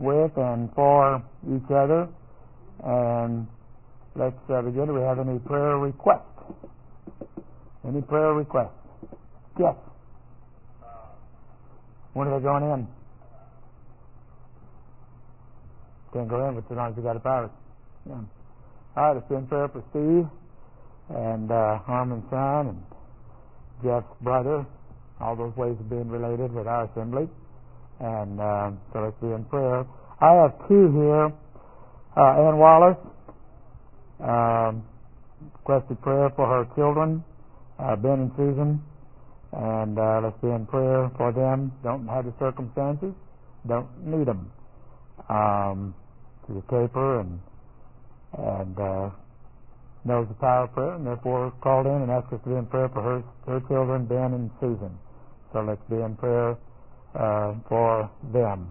with and for each other. And let's begin. Do we have any prayer requests? Any prayer requests? Yes. When are they going in? Can't go in, but as long as you got a virus. Yeah. All right, let's be in prayer for Steve and Harmon's son and Jeff's brother. All those ways of being related with our assembly. And so let's be in prayer. I have two here. Ann Wallace requested prayer for her children, Ben and Susan. And let's be in prayer for them. Don't have the circumstances. Don't need them. She's a caper and knows the power of prayer, and therefore called in and asked us to be in prayer for her children, Ben and Susan. So let's be in prayer for them.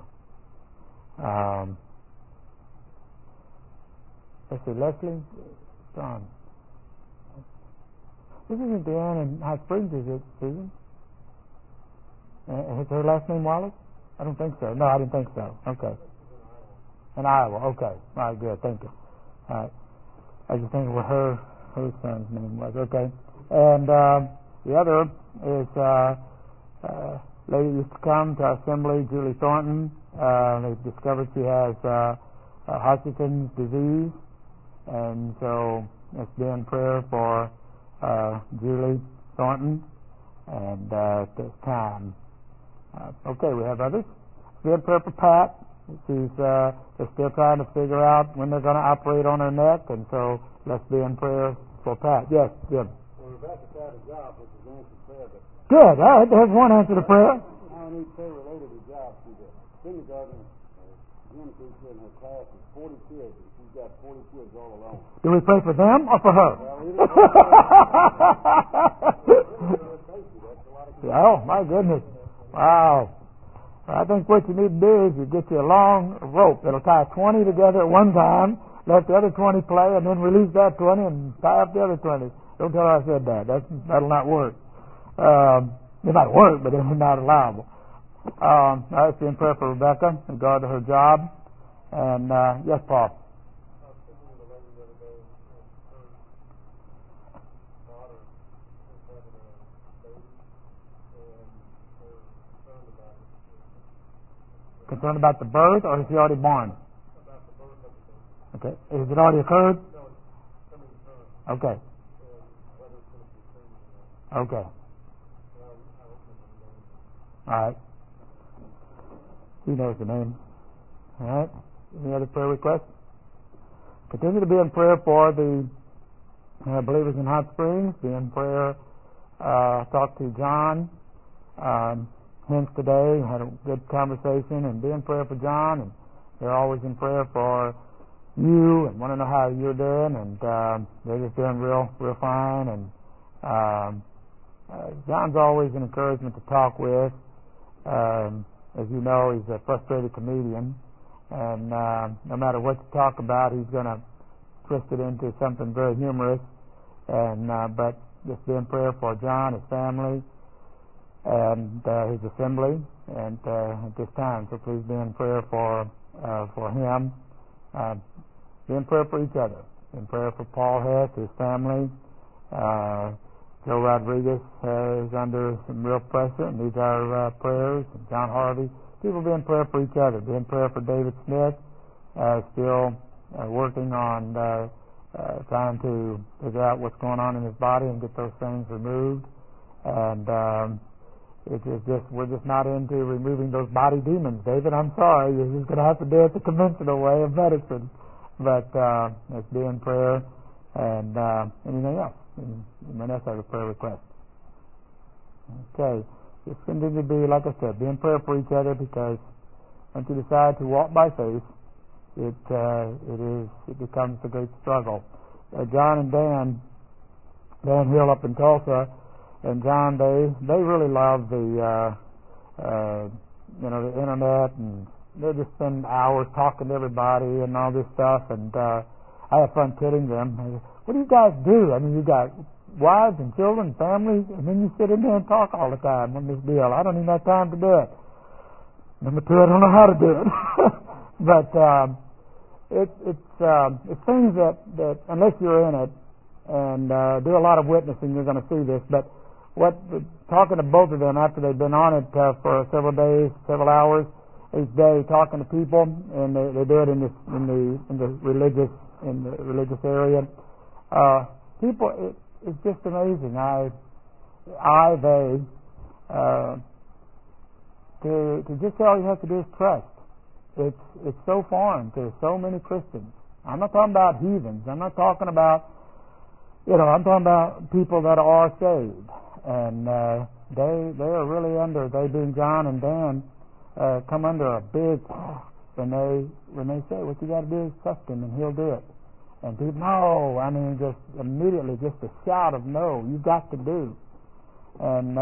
Let's see, Leslie, John. This isn't Dan in Hot Springs, is it, Susan? Is her last name Wallace? I don't think so. No, I didn't think so. Okay. In Iowa. Okay. All right, good. Thank you. All right. I was just thinking what her son's name was. Okay. And the other is lady used to come to our assembly, Julie Thornton. They discovered she has Hodgkin's disease, and so let's be in prayer for Julie Thornton. And at this time, okay, we have others. Be in prayer for Pat. They're still trying to figure out when they're going to operate on her neck, and so let's be in prayer for Pat. Yes, Jim. Well, Rebecca's got a job, which is answered prayer, but good. All right, there's one answer to prayer. I need prayer related to jobs. She's a kindergarten gym teacher, and her class is 40 kids, and she's got 40 kids all alone. Do we pray for them or for her? Oh, my goodness. Wow. I think what you need to do is you get you a long rope that'll tie 20 together at one time, let the other 20 play, and then release that 20 and tie up the other 20. Don't tell her I said that. That'll not work. It might work, but it's not allowable. I was in prayer for Rebecca in regard to her job. And, yes, Paul. Concerned about the birth, or is he already born? About the birth of the Okay. baby. Has it already occurred? No, it's coming soon. Okay. And whether it's going to be soon or not. Okay. I don't know the name. All right. He knows the name. All right. Any other prayer requests? Continue to be in prayer for the believers in Hot Springs. Be in prayer. Talk to John Hence today. Had a good conversation, and be in prayer for John. And they're always in prayer for you and want to know how you're doing. And they're just doing real fine. And John's always an encouragement to talk with. As you know, he's a frustrated comedian, and no matter what you talk about, he's going to twist it into something very humorous. And but just be in prayer for John, his family, and his assembly, and at this time. So please be in prayer for him. Be in prayer for each other. Be in prayer for Paul Hess, his family. Joe Rodriguez is under some real pressure and needs our prayers. And John Harvey. People be in prayer for each other. Be in prayer for David Smith, still working on trying to figure out what's going on in his body and get those things removed. And it's just we're just not into removing those body demons, David. I'm sorry, you're just going to have to do it the conventional way of medicine. But let's be in prayer. And anything else? Anyone else have a prayer request? Okay. Just continue to be, like I said, be in prayer for each other, because once you decide to walk by faith, it becomes a great struggle. John and Dan Hill up in Tulsa, and John, they really love the the internet, and they just spend hours talking to everybody and all this stuff. And I have fun kidding them. What do you guys do? I mean, you got wives and children, families, and then you sit in there and talk all the time on this deal. I don't even have time to do it. Number two, I don't know how to do it. But it's things that unless you're in it and do a lot of witnessing, you're going to see this. But talking to both of them after they've been on it for several days, several hours each day, talking to people, and they do it in the religious area. People, it's just amazing. To just say all you have to do is trust. It's so foreign to so many Christians. I'm not talking about heathens. I'm not talking about, I'm talking about people that are saved. And they are really under, they being John and Dan, come under a big, when they say, what you got to do is trust him and he'll do it. And people, no, I mean, just immediately, just a shout of no, you've got to do. And,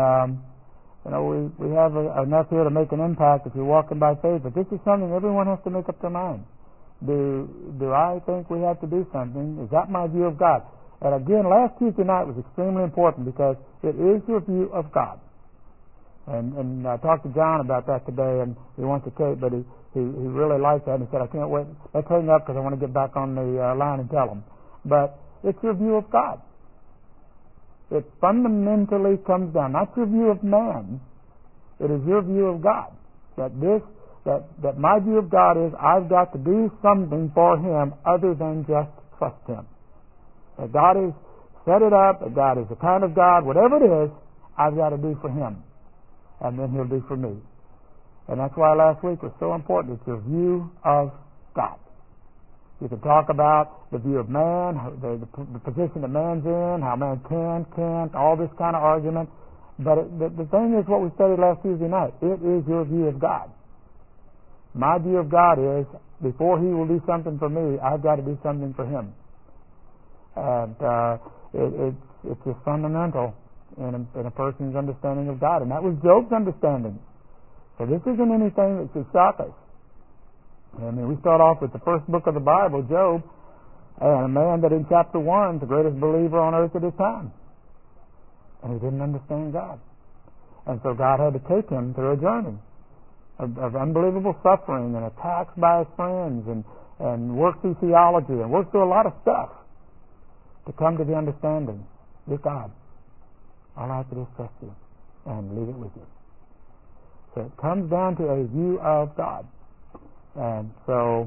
we have enough here to make an impact if you're walking by faith, but this is something everyone has to make up their mind. Do I think we have to do something? Is that my view of God? And again, last Tuesday night was extremely important because it is your view of God. And I talked to John about that today, and he wants to tape, but he really likes that, and he said, I can't wait. Let's hang up because I want to get back on the line and tell him. But it's your view of God. It fundamentally comes down, not your view of man, it is your view of God. That my view of God is I've got to do something for him other than just trust him. That God has set it up, that God is the kind of God, whatever it is, I've got to do for him. And then he'll do for me. And that's why last week was so important. It's your view of God. You can talk about the view of man, the position that man's in, how man can't, all this kind of argument. But the thing is what we studied last Tuesday night. It is your view of God. My view of God is before he will do something for me, I've got to do something for him. And it's just fundamental in a person's understanding of God. And that was Job's understanding. So this isn't anything that should shock us. I mean, we start off with the first book of the Bible, Job, and a man that in chapter 1 is the greatest believer on earth at his time. And he didn't understand God. And so God had to take him through a journey of unbelievable suffering and attacks by his friends and work through theology and work through a lot of stuff to come to the understanding, with God, all I have to do is trust you and leave it with you. So it comes down to a view of God. And so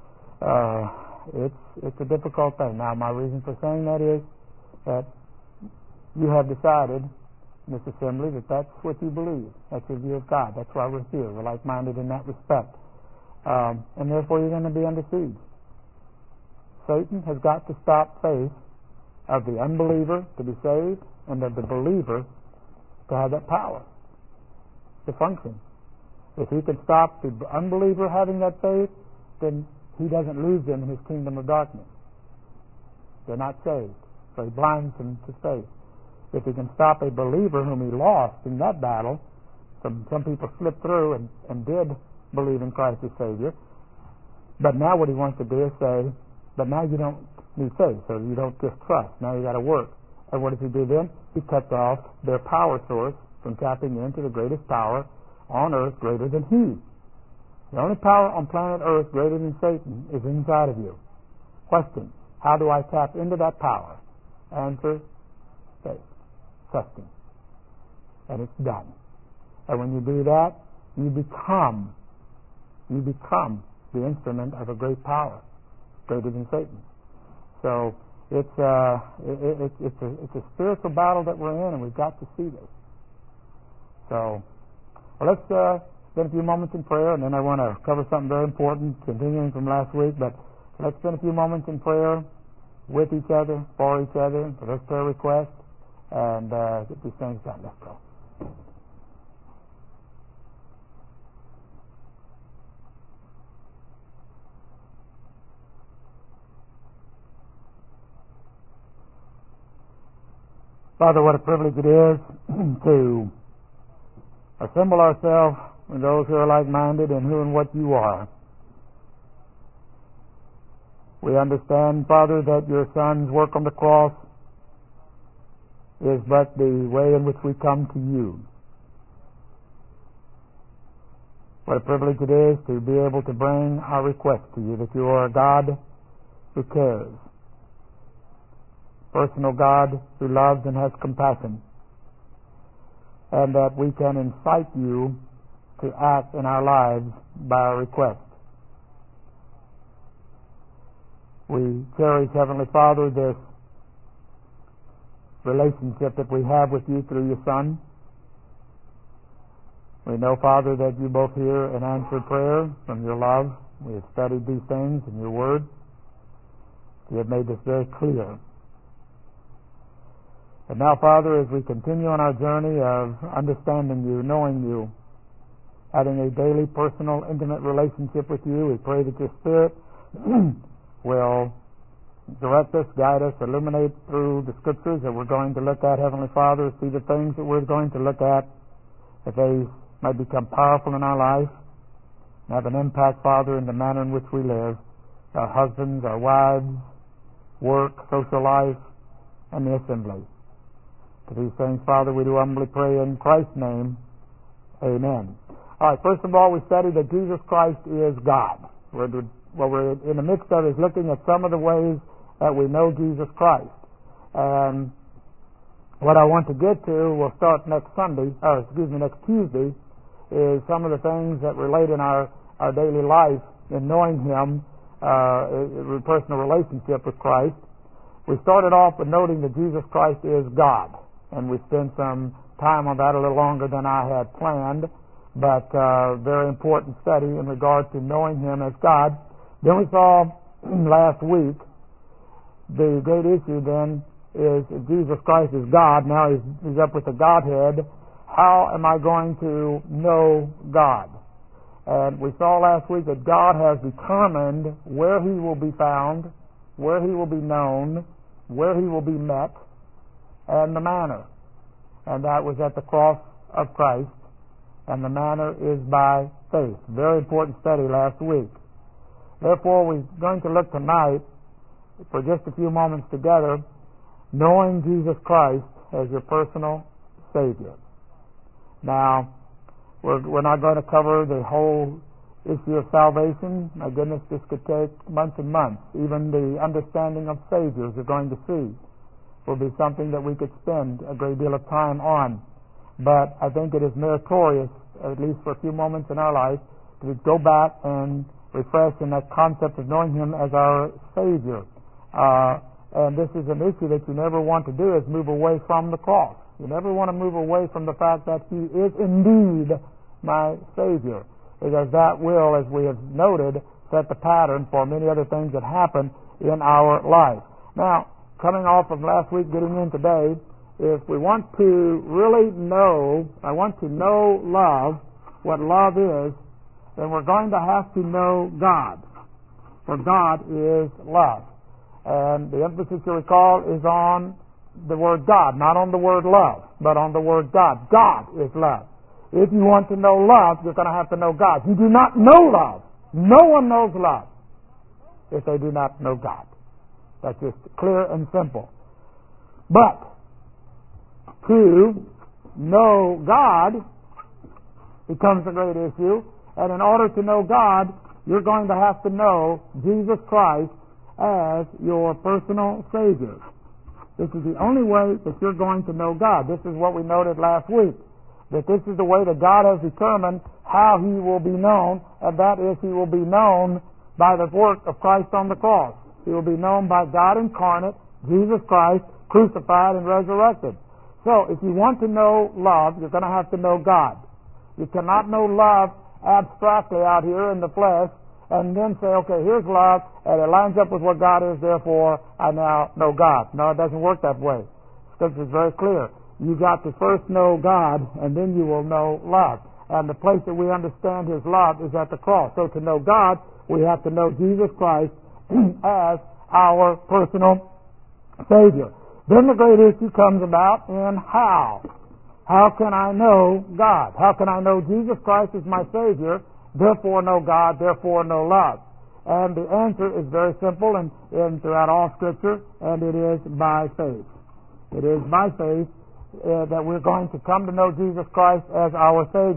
it's a difficult thing. Now, my reason for saying that is that you have decided in this assembly that that's what you believe. That's your view of God. That's why we're here. We're like-minded in that respect. And therefore you're going to be under siege. Satan has got to stop faith of the unbeliever to be saved and of the believer to have that power to function. If he can stop the unbeliever having that faith, then he doesn't lose them in his kingdom of darkness. They're not saved. So he blinds them to faith. If he can stop a believer whom he lost in that battle, some people slipped through and did believe in Christ as Savior, but now what he wants to do is say, but now you don't need faith, so you don't just trust. Now you got to work. And what does he do then? He cuts off their power source from tapping into the greatest power on earth greater than he. The only power on planet earth greater than Satan is inside of you. Question: how do I tap into that power? Answer: faith. Trusting. And it's done. And when you do that, you become the instrument of a great power, greater than Satan. So it's a spiritual battle that we're in, and we've got to see this. So well, let's spend a few moments in prayer, and then I want to cover something very important, continuing from last week. But let's spend a few moments in prayer with each other, for each other, for those prayer requests, and get these things done. Let's go. Father, what a privilege it is to assemble ourselves with those who are like-minded and who and what you are. We understand, Father, that your Son's work on the cross is but the way in which we come to you. What a privilege it is to be able to bring our request to you, that you are a God who cares, personal God who loves and has compassion, and that we can incite you to act in our lives by our request. We cherish, Heavenly Father, this relationship that we have with you through your Son. We know, Father, that you both hear and answer prayer from your love. We have studied these things in your word. You have made this very clear. And now, Father, as we continue on our journey of understanding you, knowing you, having a daily, personal, intimate relationship with you, we pray that your Spirit will direct us, guide us, illuminate through the Scriptures that we're going to look at, Heavenly Father, see the things that we're going to look at, that they might become powerful in our life, and have an impact, Father, in the manner in which we live, our husbands, our wives, work, social life, and the assembly. For these things, Father, we do humbly pray in Christ's name. Amen. All right, first of all, we studied that Jesus Christ is God. What we're in the midst of is looking at some of the ways that we know Jesus Christ. And what I want to get to, we'll start next Tuesday, is some of the things that relate in our daily life in knowing Him, a personal relationship with Christ. We started off with noting that Jesus Christ is God, and we spent some time on that, a little longer than I had planned, but very important study in regard to knowing Him as God. Then we saw last week the great issue then is if Jesus Christ is God, now he's up with the Godhead. How am I going to know God? And we saw last week that God has determined where He will be found, where He will be known, where He will be met, and the manner. And that was at the cross of Christ, and the manner is by faith. Very important study last week. Therefore, we're going to look tonight, for just a few moments together, knowing Jesus Christ as your personal Savior. Now, we're not going to cover the whole issue of salvation. My goodness, this could take months and months. Even the understanding of Saviors you're going to see will be something that we could spend a great deal of time on. But I think it is meritorious, at least for a few moments in our life, to go back and refresh in that concept of knowing Him as our Savior. And this is an issue that you never want to do, is move away from the cross. You never want to move away from the fact that He is indeed my Savior, because that will, as we have noted, set the pattern for many other things that happen in our life. Now, coming off of last week, getting in today, if we want to really know, I want to know love, what love is, then we're going to have to know God. For God is love. And the emphasis, you recall, is on the word God, not on the word love, but on the word God. God is love. If you want to know love, you're going to have to know God. You do not know love. No one knows love if they do not know God. That's just clear and simple. But to know God becomes a great issue, and in order to know God, you're going to have to know Jesus Christ as your personal Savior. This is the only way that you're going to know God. This is what we noted last week, that this is the way that God has determined how He will be known, and that is He will be known by the work of Christ on the cross. He will be known by God incarnate, Jesus Christ, crucified and resurrected. So, if you want to know love, you're going to have to know God. You cannot know love abstractly out here in the flesh and then say, okay, here's love, and it lines up with what God is, therefore I now know God. No, it doesn't work that way. Scripture is very clear. You got to first know God, and then you will know love. And the place that we understand His love is at the cross. So to know God, we have to know Jesus Christ as our personal Savior. Then the great issue comes about in how. How can I know God? How can I know Jesus Christ is my Savior, therefore know God, therefore know love? And the answer is very simple and throughout all Scripture, and it is by faith. It is by faith that we're going to come to know Jesus Christ as our Savior.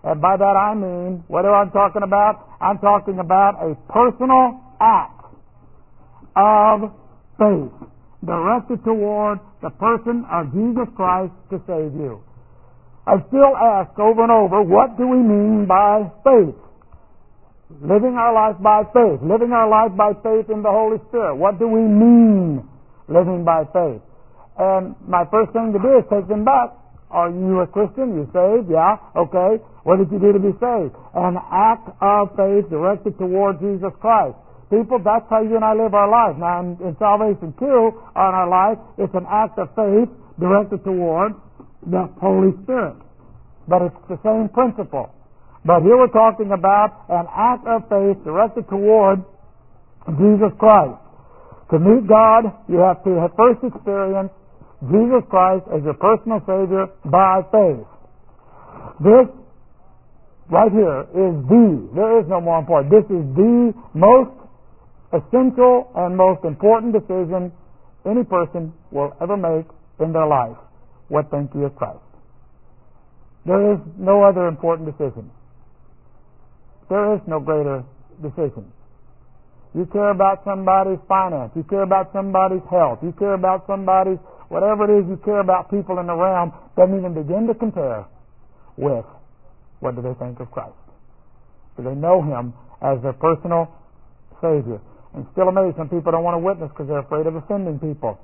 And by that I mean, what am I talking about? I'm talking about a personal act of faith directed toward the person of Jesus Christ to save you. I still ask over and over, what do we mean by faith? Living our life by faith. Living our life by faith in the Holy Spirit. What do we mean living by faith? And my first thing to do is take them back. Are you a Christian? You saved? Yeah. Okay. What did you do to be saved? An act of faith directed toward Jesus Christ. People, that's how you and I live our life. Now, in salvation too, on our life, it's an act of faith directed toward the Holy Spirit. But it's the same principle. But here we're talking about an act of faith directed toward Jesus Christ. To meet God, you have to have first experience Jesus Christ as your personal Savior by faith. This right here is there is no more important. This is the most essential and most important decision any person will ever make in their life. What think you of Christ? There is no other important decision. There is no greater decision. You care about somebody's finance. You care about somebody's health. You care about somebody's, whatever it is you care about people in the realm, doesn't even begin to compare with what do they think of Christ. Do they know Him as their personal Savior? And still amazed some people don't want to witness because they're afraid of offending people.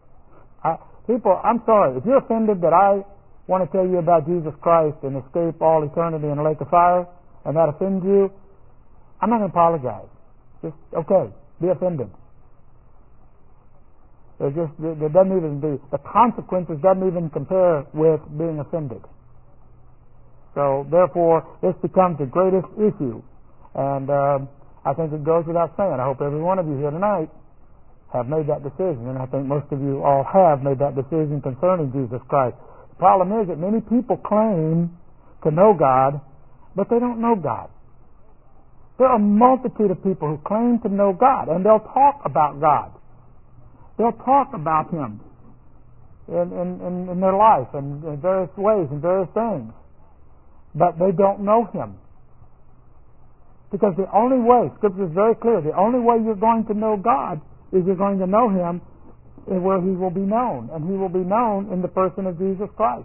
I'm sorry. If you're offended that I want to tell you about Jesus Christ and escape all eternity in a lake of fire, and that offends you, I'm not going to apologize. Just, okay, be offended. There doesn't even be, the consequences doesn't even compare with being offended. So, therefore, this becomes the greatest issue. And I think it goes without saying. I hope every one of you here tonight have made that decision, and I think most of you all have made that decision concerning Jesus Christ. The problem is that many people claim to know God, but they don't know God. There are a multitude of people who claim to know God, and they'll talk about God. They'll talk about Him in their life and in various ways and various things, but they don't know Him. Because the only way, Scripture is very clear, the only way you're going to know God is you're going to know Him where He will be known. And He will be known in the person of Jesus Christ.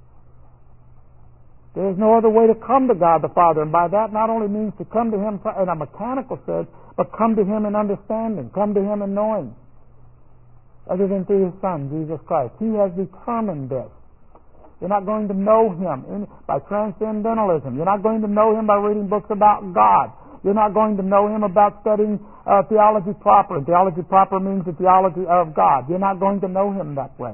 There is no other way to come to God the Father. And by that not only means to come to Him in a mechanical sense, but come to Him in understanding, come to Him in knowing, other than through His Son, Jesus Christ. He has determined this. You're not going to know Him by transcendentalism. You're not going to know Him by reading books about God. You're not going to know Him about studying theology proper. And theology proper means the theology of God. You're not going to know Him that way.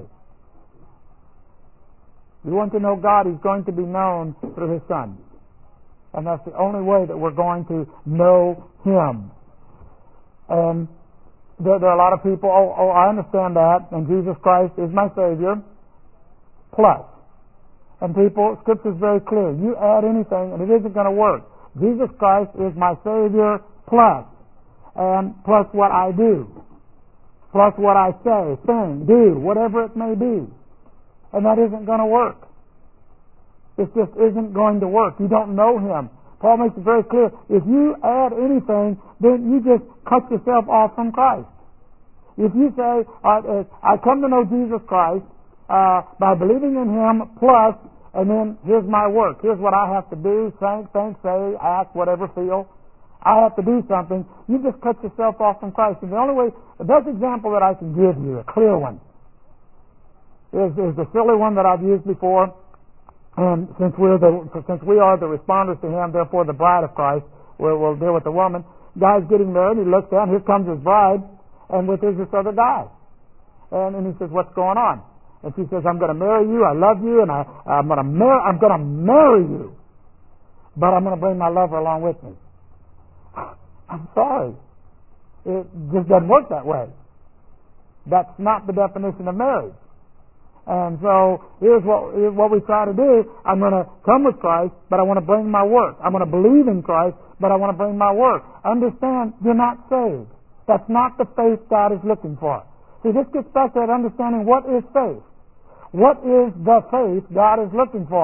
If you want to know God, He's going to be known through His Son. And that's the only way that we're going to know Him. And there are a lot of people, I understand that, and Jesus Christ is my Savior, plus. And people, Scripture is very clear. You add anything, and it isn't going to work. Jesus Christ is my Savior, plus. And plus what I do. Plus what I say, think, do, whatever it may be. And that isn't going to work. It just isn't going to work. You don't know Him. Paul makes it very clear. If you add anything, then you just cut yourself off from Christ. If you say, I come to know Jesus Christ by believing in Him, plus, and then here's my work. Here's what I have to do, think, say, act, whatever, feel. I have to do something. You just cut yourself off from Christ. And the only way, the best example that I can give you, a clear one, is the silly one that I've used before. And since we are the responders to Him, therefore the bride of Christ, we'll deal with the woman. Guy's getting married, he looks down, here comes his bride, and with her is this other guy. And he says, what's going on? And she says, I'm going to marry you, I love you, and I'm going to marry you. But I'm going to bring my lover along with me. I'm sorry. It just doesn't work that way. That's not the definition of marriage. And so here's what we try to do. I'm going to come with Christ, but I want to bring my work. I'm going to believe in Christ, but I want to bring my work. Understand, you're not saved. That's not the faith God is looking for. See, this gets back to that understanding what is faith. What is the faith God is looking for?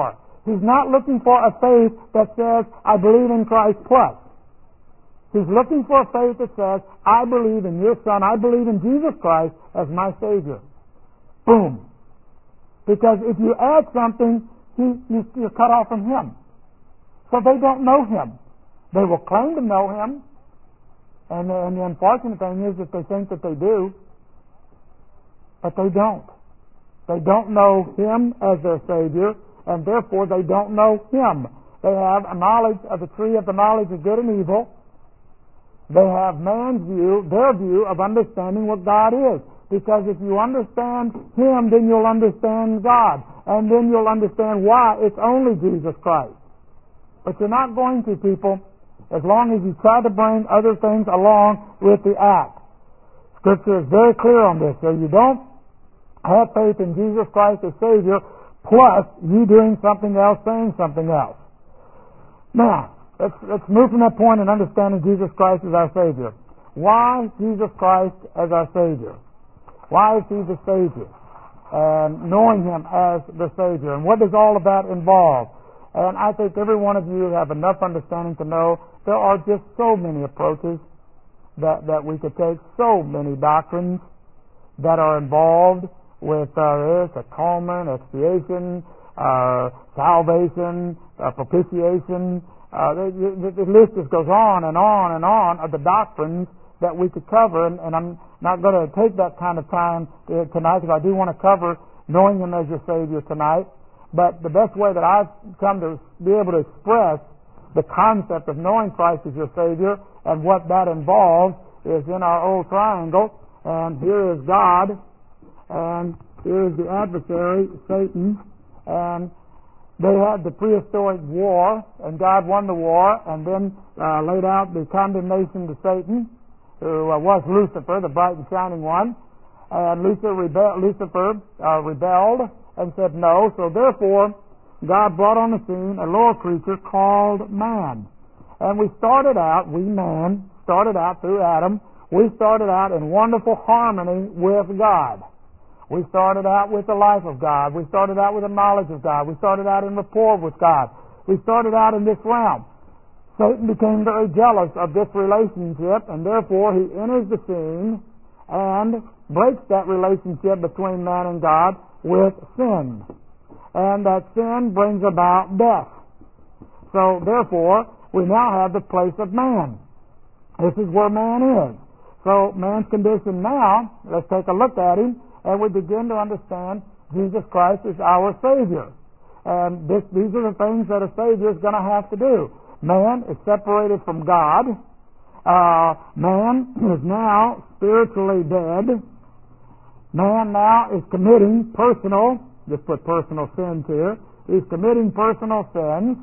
He's not looking for a faith that says, I believe in Christ plus. He's looking for a faith that says, I believe in your Son, I believe in Jesus Christ as my Savior. Boom. Because if you add something, you're cut off from Him. So they don't know Him. They will claim to know Him, and the unfortunate thing is that they think that they do, but they don't. They don't know Him as their Savior, and therefore they don't know Him. They have a knowledge of the tree of the knowledge of good and evil. They have man's view, their view of understanding what God is. Because if you understand Him, then you'll understand God. And then you'll understand why it's only Jesus Christ. But you're not going to, people, as long as you try to bring other things along with the act. Scripture is very clear on this. So you don't have faith in Jesus Christ as Savior, plus you doing something else, saying something else. Now, let's move from that point and understanding Jesus Christ as our Savior. Why Jesus Christ as our Savior? Why is He the Savior? And knowing Him as the Savior. And what does all of that involve? And I think every one of you have enough understanding to know there are just so many approaches that we could take, so many doctrines that are involved with atonement, expiation, salvation, propitiation. The list just goes on and on and on of the doctrines that we could cover, and I'm not going to take that kind of time tonight because I do want to cover knowing Him as your Savior tonight. But the best way that I've come to be able to express the concept of knowing Christ as your Savior and what that involves is in our old triangle. And here is God, and here is the adversary, Satan, and they had the prehistoric war, and God won the war, and then laid out the condemnation to Satan, who was Lucifer, the bright and shining one. And Lucifer rebelled and said no. So therefore, God brought on the scene a lower creature called man. And we started out through Adam, we started out in wonderful harmony with God. We started out with the life of God. We started out with the knowledge of God. We started out in rapport with God. We started out in this realm. Satan became very jealous of this relationship, and therefore he enters the scene and breaks that relationship between man and God with sin. And that sin brings about death. So therefore, we now have the place of man. This is where man is. So man's condition now, let's take a look at him, and we begin to understand Jesus Christ is our Savior. And these are the things that a Savior is going to have to do. Man is separated from God. Man is now spiritually dead. Man now is committing personal, just put personal sins here, he's committing personal sins.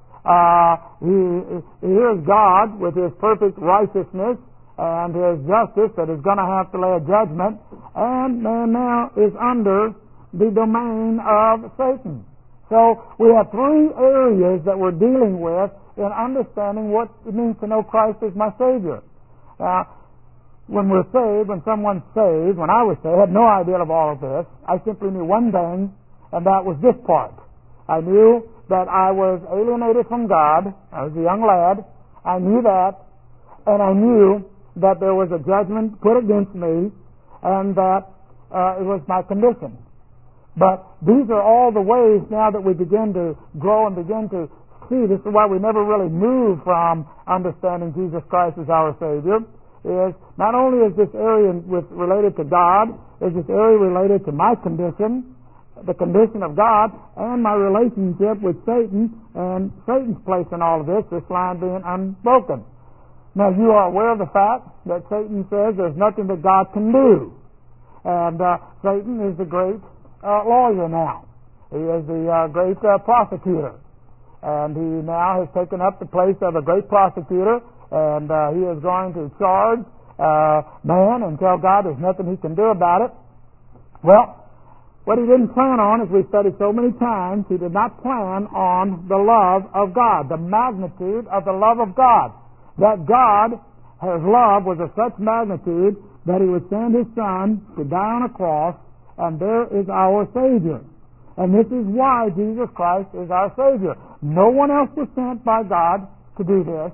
Here's God with His perfect righteousness and His justice that is going to have to lay a judgment, and man now is under the domain of Satan. So we have three areas that we're dealing with in understanding what it means to know Christ as my Savior. Now, when we're saved, when someone's saved, when I was saved, I had no idea of all of this. I simply knew one thing, and that was this part. I knew that I was alienated from God. I was a young lad. I knew that, and I knew that there was a judgment put against me, and that it was my condition. But these are all the ways now that we begin to grow and begin to see. This is why we never really move from understanding Jesus Christ as our Savior. Is not only is this area related to God, is this area related to my condition, the condition of God, and my relationship with Satan, and Satan's place in all of this line being unbroken. Now you are aware of the fact that Satan says there's nothing that God can do. And Satan is the great lawyer now. He is the great prosecutor. And he now has taken up the place of a great prosecutor, and he is going to charge man and tell God there's nothing he can do about it. Well, what he didn't plan on, as we've studied so many times, he did not plan on the love of God, the magnitude of the love of God. That God, His love was of such magnitude that He would send His Son to die on a cross, and there is our Savior. And this is why Jesus Christ is our Savior. No one else was sent by God to do this.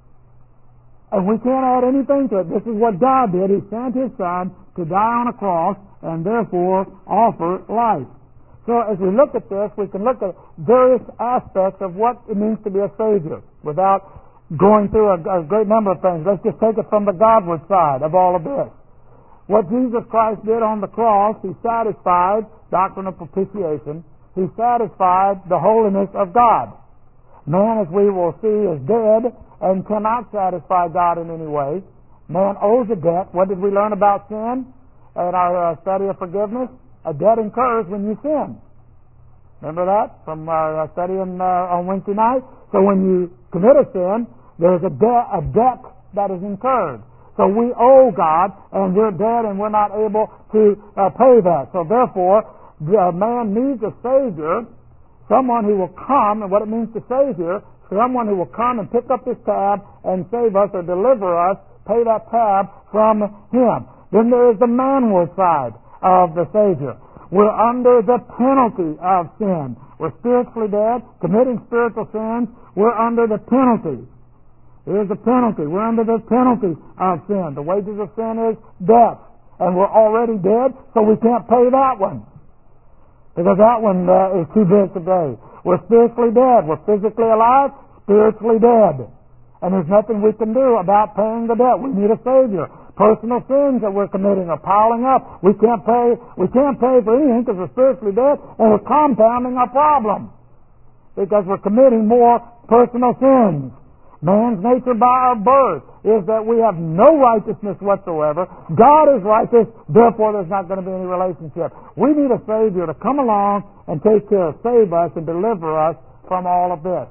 And we can't add anything to it. This is what God did. He sent His Son to die on a cross and therefore offer life. So as we look at this, we can look at various aspects of what it means to be a Savior without going through a great number of things. Let's just take it from the Godward side of all of this. What Jesus Christ did on the cross, He satisfied doctrine of propitiation. He satisfied the holiness of God. Man, as we will see, is dead and cannot satisfy God in any way. Man owes a debt. What did we learn about sin in our study of forgiveness? A debt incurs when you sin. Remember that from our study on Wednesday night? So when you commit a sin, there's a debt that is incurred. So we owe God, and we're dead, and we're not able to pay that. So therefore, man needs a Savior, someone who will come, and what it means to Savior, someone who will come and pick up this tab and save us or deliver us, pay that tab from Him. Then there is the manward side of the Savior. We're under the penalty of sin. We're spiritually dead, committing spiritual sins. We're under the penalty. Here's the penalty. We're under the penalty of sin. The wages of sin is death. And we're already dead, so we can't pay that one. Because that one is too big to pay. We're spiritually dead. We're physically alive, spiritually dead. And there's nothing we can do about paying the debt. We need a Savior. Personal sins that we're committing are piling up. We can't pay for anything because we're spiritually dead, and we're compounding our problem because we're committing more personal sins. Man's nature by our birth is that we have no righteousness whatsoever. God is righteous, therefore there's not going to be any relationship. We need a Savior to come along and take care, save us, and deliver us from all of this.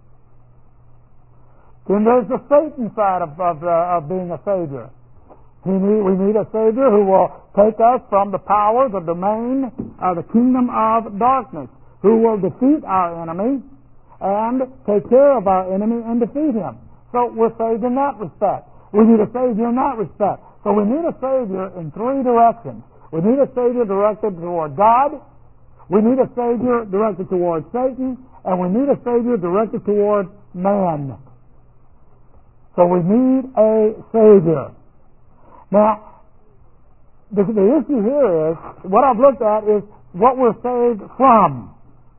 Then there's the Satan side of being a Savior. We need a Savior who will take us from the power, the domain, the kingdom of darkness, who will defeat our enemy and take care of our enemy and defeat him. So we're saved in that respect. We need a Savior in that respect. So we need a Savior in three directions. We need a Savior directed toward God, we need a Savior directed toward Satan, and we need a Savior directed toward man. So we need a Savior. Now, the issue here is, what I've looked at is what we're saved from.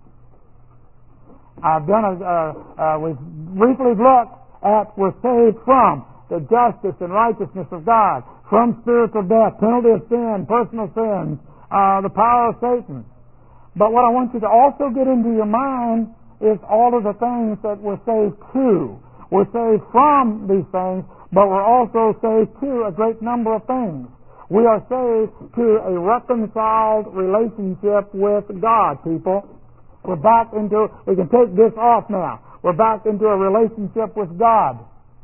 We've briefly looked at we're saved from the justice and righteousness of God, from spiritual death, penalty of sin, personal sins, the power of Satan. But what I want you to also get into your mind is all of the things that we're saved to. We're saved from these things, but we're also saved to a great number of things. We are saved to a reconciled relationship with God, people. We can take this off now. We're back into a relationship with God.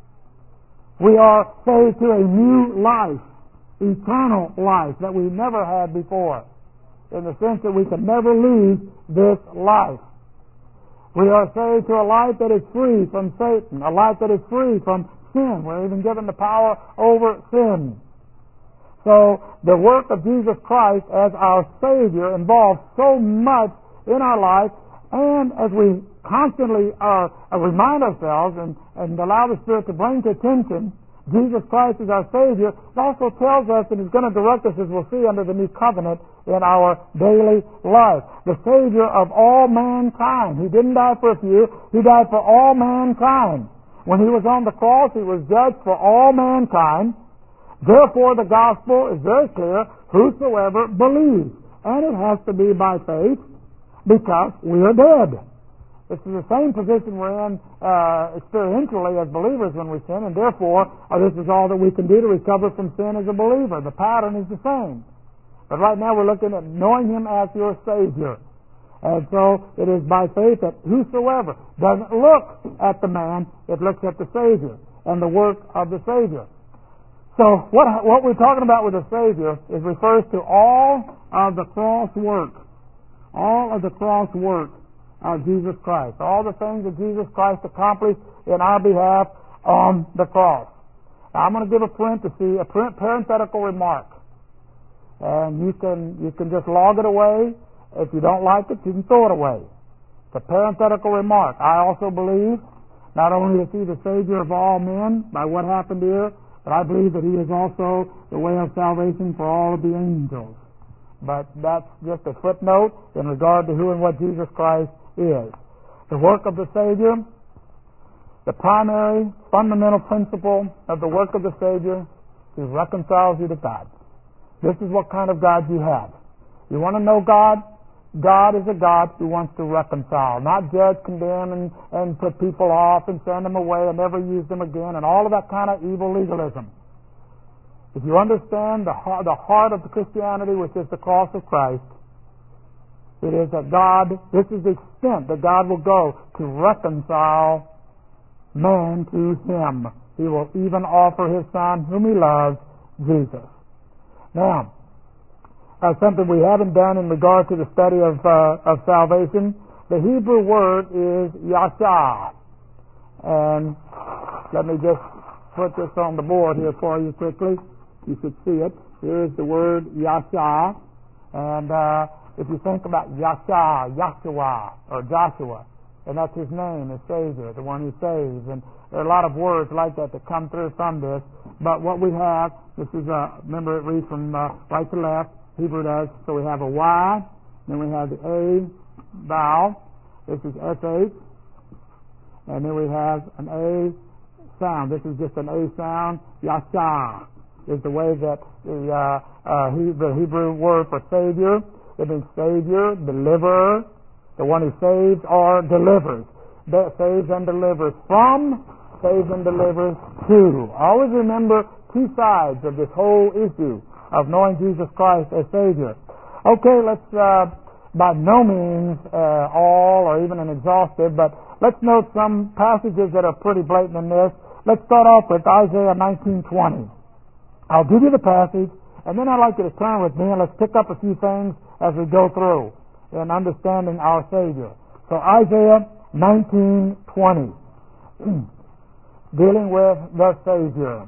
We are saved to a new life, eternal life that we never had before, in the sense that we can never lose this life. We are saved to a life that is free from Satan, a life that is free from sin. We're even given the power over sin. So the work of Jesus Christ as our Savior involves so much in our life, and as we constantly remind ourselves and allow the Spirit to bring to attention Jesus Christ is our Savior, it also tells us that He's going to direct us, as we'll see, under the new covenant in our daily life. The Savior of all mankind. He didn't die for a few, He died for all mankind. When He was on the cross, He was judged for all mankind. Therefore, the gospel is very clear, whosoever believes. And it has to be by faith, because we are dead. This is the same position we're in experientially as believers when we sin, and therefore this is all that we can do to recover from sin as a believer. The pattern is the same. But right now we're looking at knowing Him as your Savior. And so it is by faith that whosoever doesn't look at the man, it looks at the Savior and the work of the Savior. So what we're talking about with the Savior is refers to all of the cross work. All of the cross work of Jesus Christ. All the things that Jesus Christ accomplished in our behalf on the cross. Now, I'm going to give a parenthetical remark. And you can just log it away If you don't like it, you can throw it away. It's a parenthetical remark. I also believe not only is He the Savior of all men by what happened here, but I believe that He is also the way of salvation for all of the angels. But that's just a footnote in regard to who and what Jesus Christ is. The work of the Savior, the primary, fundamental principle of the work of the Savior is reconciles you to God. This is what kind of God you have. You want to know God? God is a God who wants to reconcile, not judge, condemn, and put people off and send them away and never use them again and all of that kind of evil legalism. If you understand the heart of the Christianity, which is the cross of Christ, it is that God, this is the extent that God will go to reconcile man to Him. He will even offer His Son, whom He loves, Jesus. Now, something we haven't done in regard to the study of salvation, the Hebrew word is Yasha. And let me just put this on the board here for you quickly. You should see it. Here is the word Yasha. And if you think about Yasha, Yahshua, or Joshua, and that's His name, His Savior, the one who saves. And there are a lot of words like that that come through from this. But what we have, this is, remember it reads from right to left, Hebrew does. So we have a Y, then we have the A vowel. This is SH. And then we have an A sound. This is just an A sound. Yasha is the way that the Hebrew word for Savior. It means Savior, Deliverer, the one who saves or delivers. That saves and delivers from, saves and delivers to. Always remember two sides of this whole issue of knowing Jesus Christ as Savior. Okay, let's by no means all or even an exhaustive, but let's note some passages that are pretty blatant in this. Let's start off with Isaiah 19:20. I'll give you the passage, and then I'd like you to turn with me and let's pick up a few things as we go through in understanding our Savior. So Isaiah 19:20, dealing with the Savior.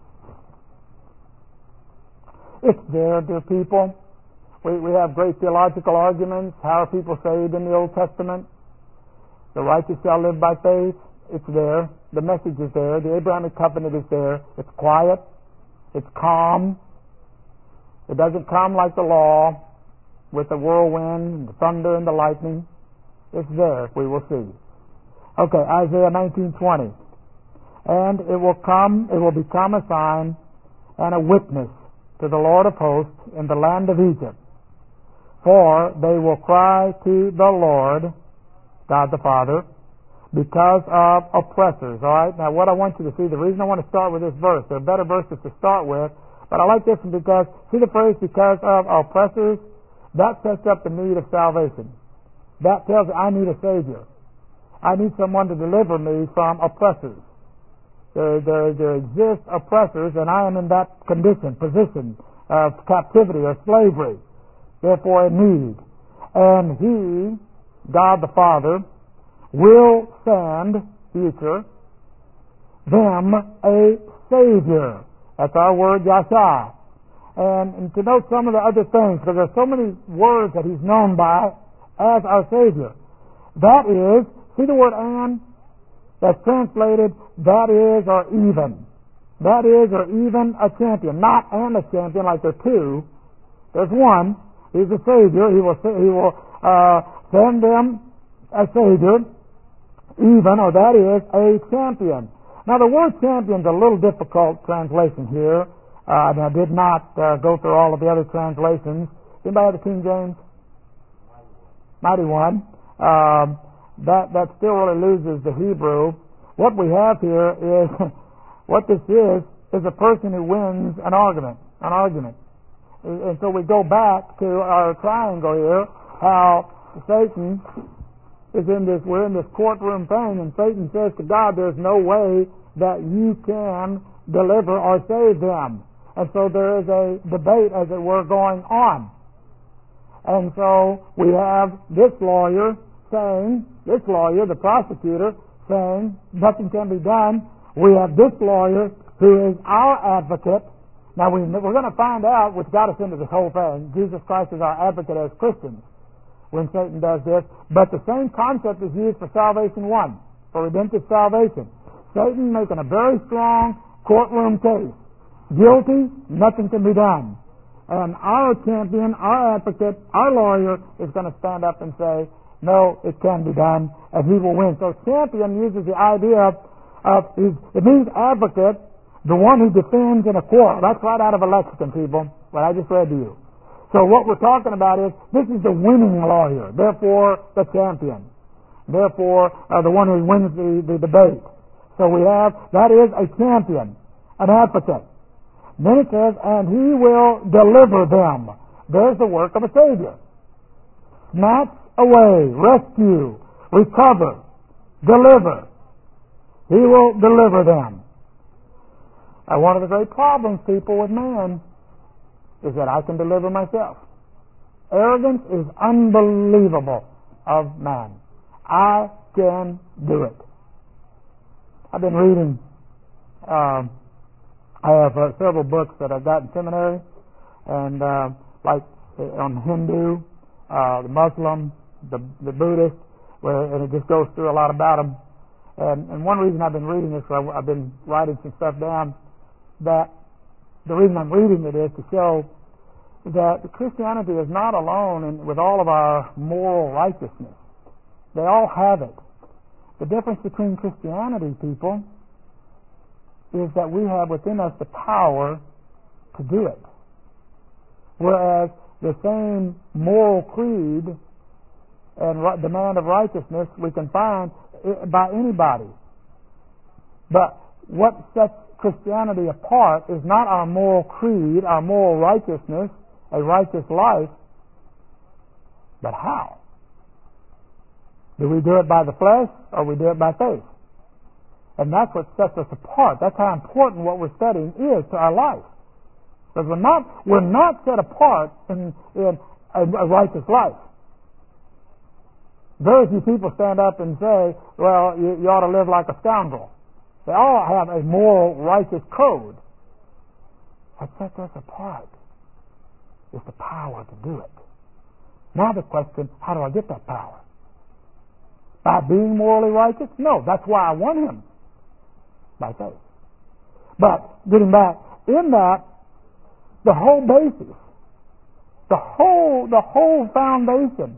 It's there, dear people. We have great theological arguments. How are people saved in the Old Testament? The righteous shall live by faith. It's there. The message is there. The Abrahamic covenant is there. It's quiet. It's calm. It doesn't come like the law with the whirlwind, the thunder, and the lightning. It's there, we will see. Okay, Isaiah 19:20. And it will become a sign and a witness to the Lord of hosts in the land of Egypt. For they will cry to the Lord, God the Father, because of oppressors. All right, now what I want you to see, the reason I want to start with this verse, there are better verses to start with, but I like this one because, see the phrase, because of oppressors? That sets up the need of salvation. That tells me I need a Savior. I need someone to deliver me from oppressors. There exist oppressors, and I am in that position of captivity or slavery, therefore in need. And He, God the Father, will send, future, them a Savior. That's our word, Yasha. And to note some of the other things, because there are so many words that He's known by as our Savior. That is, see the word and? That's translated, that is or even. That is or even a champion. Not and a champion like there are two. There's one. He's a Savior. He will send them a Savior, even, or that is, a champion. Now the word champion is a little difficult translation here. I did not go through all of the other translations. Anybody have the King James? Mighty One. That still really loses the Hebrew. What we have here is, what this is a person who wins an argument. And so we go back to our triangle here, how Satan is we're in this courtroom thing, and Satan says to God, there's no way that you can deliver or save them. And so there is a debate, as it were, going on. And so we have this lawyer, the prosecutor, saying nothing can be done. We have this lawyer who is our advocate. Now we're going to find out what's got us into this whole thing. Jesus Christ is our advocate as Christians. when Satan does this, but the same concept is used for salvation one, for redemptive salvation. Satan making a very strong courtroom case. Guilty, nothing can be done. And our champion, our advocate, our lawyer is going to stand up and say, no, it can be done, and he will win. So champion uses the idea of it means advocate, the one who defends in a court. That's right out of a lexicon, people, what I just read to you. So what we're talking about is, this is the winning lawyer, therefore the champion, therefore the one who wins the debate. So we have, that is a champion, an advocate. Then it says, and he will deliver them. There's the work of a Savior. Snatch away, rescue, recover, deliver. He will deliver them. Now, one of the great problems, people, with man is that I can deliver myself. Arrogance is unbelievable of man. I can do it. I've been reading, I have several books that I've got in seminary, and like on Hindu, the Muslim, the Buddhist, and it just goes through a lot about them. And one reason I've been reading this, I've been writing some stuff down, that the reason I'm reading it is to show that Christianity is not alone with all of our moral righteousness. They all have it. The difference between Christianity, people, is that we have within us the power to do it. Whereas the same moral creed and demand of righteousness we can find by anybody. But what sets Christianity apart is not our moral creed, our moral righteousness, a righteous life, but how? Do we do it by the flesh or we do it by faith? And that's what sets us apart. That's how important what we're studying is to our life. Because we're not set apart in a righteous life. Very few people stand up and say, well, you ought to live like a scoundrel. They all have a moral, righteous code. What sets us apart is the power to do it. Now the question, how do I get that power? By being morally righteous? No, that's why I want Him. By faith. But, getting back, in that, the whole basis, the whole foundation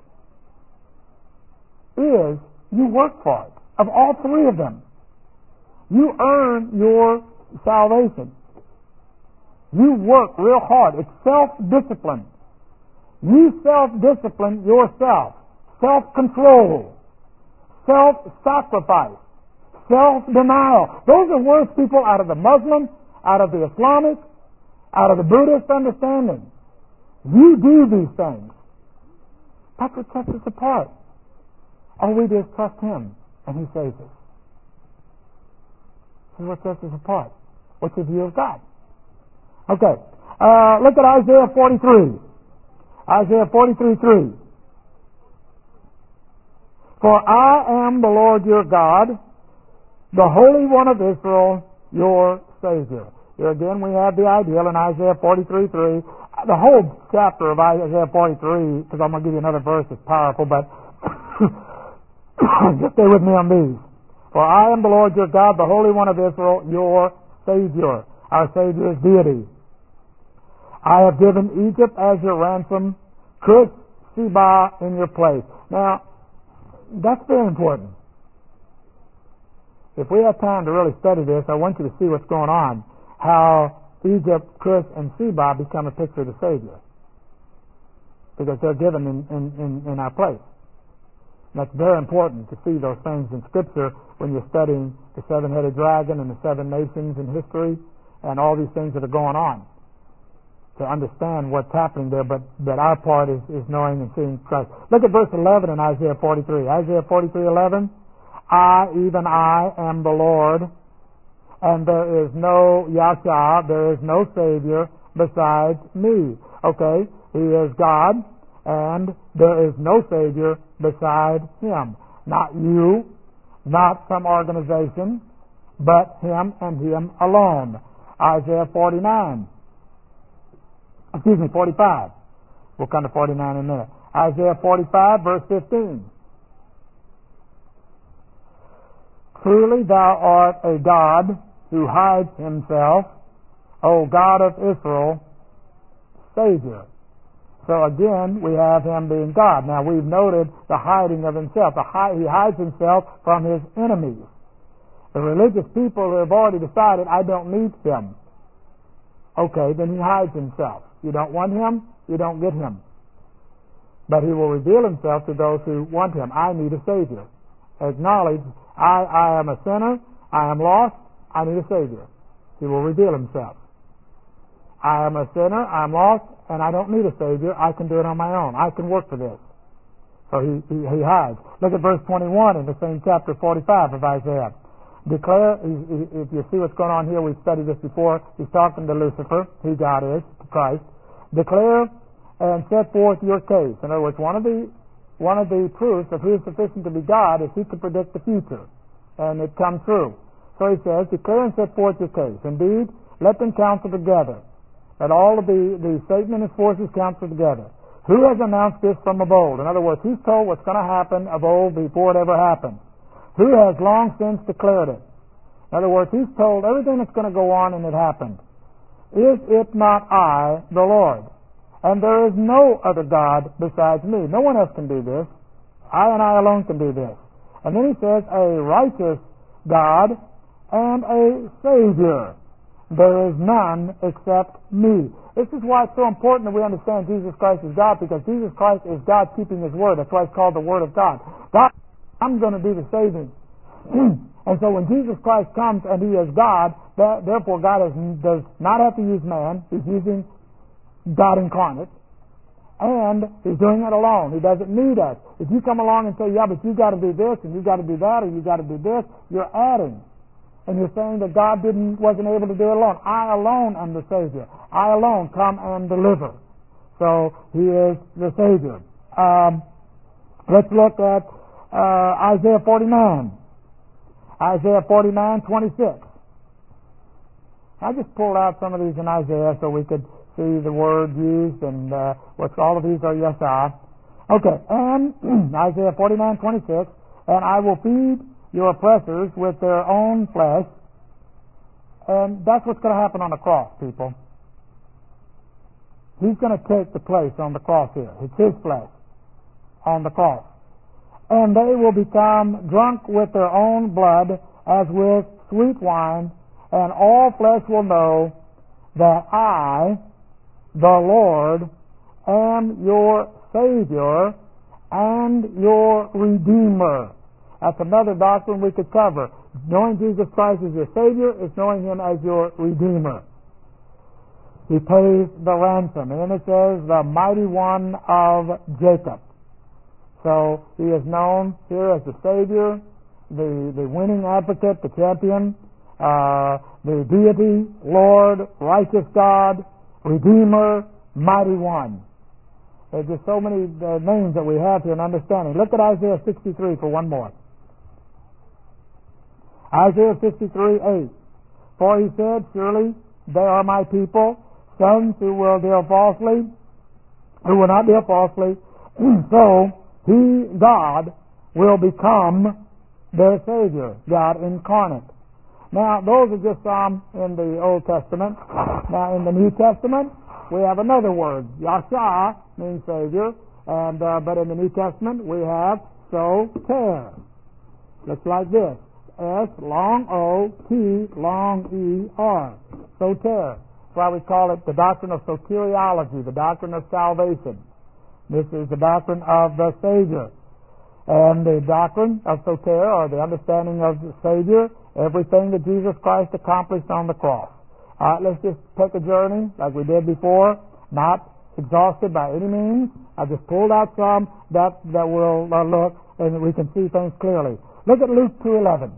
is you work for it. Of all three of them. You earn your salvation. You work real hard. It's self-discipline. You self-discipline yourself. Self-control. Self-sacrifice. Self-denial. Those are words, people, out of the Muslim, out of the Islamic, out of the Buddhist understanding. You do these things. That's what sets us apart. All we do is trust Him, and He saves us. This is what sets us apart. What's your view of God? Okay. Look at Isaiah 43. Isaiah 43:3. For I am the Lord your God, the Holy One of Israel, your Savior. Here again we have the ideal in Isaiah 43:3. The whole chapter of Isaiah 43, because I'm going to give you another verse that's powerful, but just stay with me on these. For I am the Lord your God, the Holy One of Israel, your Savior. Our Savior is deity. I have given Egypt as your ransom, Cush, Sheba in your place. Now, that's very important. If we have time to really study this, I want you to see what's going on. How Egypt, Cush, and Sheba become a picture of the Savior. Because they're given in our place. That's very important to see those things in Scripture when you're studying the seven-headed dragon and the seven nations in history and all these things that are going on. To understand what's happening there, but our part is knowing and seeing Christ. Look at verse 11 in Isaiah 43. Isaiah 43:11. I, even I, am the Lord, and there is no Yahshua, there is no Savior besides me. Okay, He is God, and there is no Savior beside Him. Not you, not some organization, but Him and Him alone. Isaiah 45. We'll come to 49 in a minute. Isaiah 45, verse 15. Truly thou art a God who hides himself, O God of Israel, Savior. So again, we have him being God. Now we've noted the hiding of himself. He hides himself from his enemies. The religious people have already decided, I don't need him. Okay, then he hides himself. You don't want him, you don't get him. But he will reveal himself to those who want him. I need a Savior. Acknowledge, I am a sinner, I am lost, I need a Savior. He will reveal himself. I am a sinner, I'm lost, and I don't need a Savior. I can do it on my own. I can work for this. So he hides. Look at verse 21 in the same chapter 45 of Isaiah. Declare, if you see what's going on here, we've studied this before. He's talking to Lucifer, who God is, to Christ. Declare and set forth your case. In other words, one of the proofs of who is sufficient to be God is he can predict the future, and it comes true. So he says, declare and set forth your case. Indeed, let them counsel together. Let all of the Satan and his forces counsel together. Who has announced this from of old? In other words, who's told what's going to happen of old before it ever happened? Who has long since declared it? In other words, who's told everything that's going to go on and it happened? Is it not I, the Lord? And there is no other God besides me. No one else can do this. I and I alone can do this. And then he says, a righteous God and a Savior. There is none except me. This is why it's so important that we understand Jesus Christ is God, because Jesus Christ is God keeping His Word. That's why it's called the Word of God. God, I'm going to do the saving. And so when Jesus Christ comes and He is God, therefore God does not have to use man. He's using God incarnate. And He's doing it alone. He doesn't need us. If you come along and say, yeah, but you got to do this, and you got to do that, or you got to do this, you're adding. And you're saying that God wasn't able to do it alone. I alone am the Savior. I alone come and deliver. So He is the Savior. Let's look at Isaiah 49. Isaiah 49:26. I just pulled out some of these in Isaiah so we could see the word used, and all of these are yes, I. Okay, and Isaiah 49:26, and I will feed your oppressors with their own flesh. And that's what's going to happen on the cross, people. He's going to take the place on the cross here. It's His flesh on the cross. And they will become drunk with their own blood as with sweet wine, and all flesh will know that I, the Lord, am your Savior and your Redeemer. That's another doctrine we could cover. Knowing Jesus Christ as your Savior is knowing Him as your Redeemer. He pays the ransom. And then it says, the mighty one of Jacob. So He is known here as the Savior, the winning advocate, the champion, the deity, Lord, righteous God, Redeemer, mighty one. There's just so many names that we have here in understanding. Look at Isaiah 63 for one more. Isaiah 63:8. For He said, surely they are my people, sons who will deal falsely, who will not deal falsely. So He, God, will become their Savior, God incarnate. Now, those are just some in the Old Testament. Now, in the New Testament, we have another word. Yasha means Savior, and but in the New Testament, we have soter. Looks like this. S long O T long E R. Soter. That's why we call it the doctrine of soteriology, the doctrine of salvation. This is the doctrine of the Savior. And the doctrine of soter, or the understanding of the Savior, everything that Jesus Christ accomplished on the cross. All right, let's just take a journey like we did before, not exhausted by any means. I just pulled out some that will look, and we can see things clearly. Look at Luke 2:11.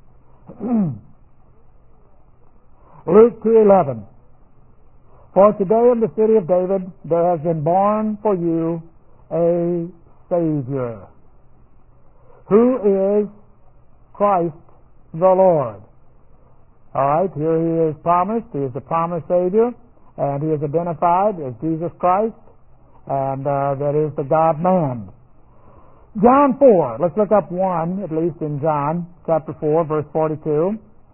Luke 2:11. For today in the city of David there has been born for you a Savior, who is Christ the Lord. All right, here He is promised. He is the promised Savior, and He is identified as Jesus Christ. and that is the God-man. John 4. Let's look up one, at least, in John chapter 4, verse 42.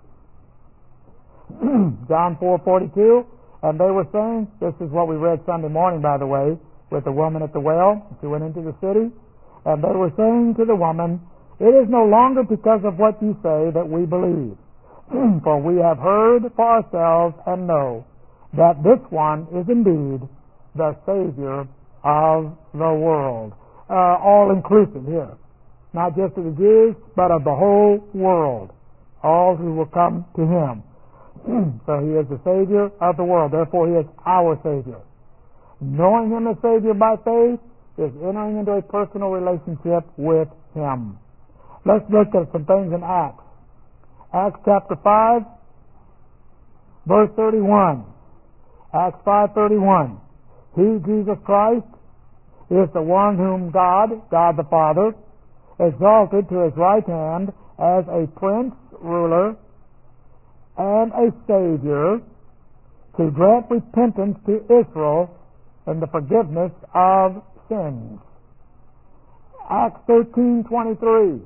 John 4:42. And they were saying, this is what we read Sunday morning, by the way, with the woman at the well. She went into the city. And they were saying to the woman, it is no longer because of what you say that we believe. For we have heard for ourselves and know that this one is indeed the Savior of the world. All inclusive here. Not just of the Jews, but of the whole world. All who will come to Him. So He is the Savior of the world. Therefore He is our Savior. Knowing Him as Savior by faith is entering into a personal relationship with Him. Let's look at some things in Acts. Acts chapter 5, verse 31. Acts 5:31. He, Jesus Christ, is the one whom God the Father, exalted to His right hand as a prince, ruler, and a Savior to grant repentance to Israel and the forgiveness of sins. Acts 13:23.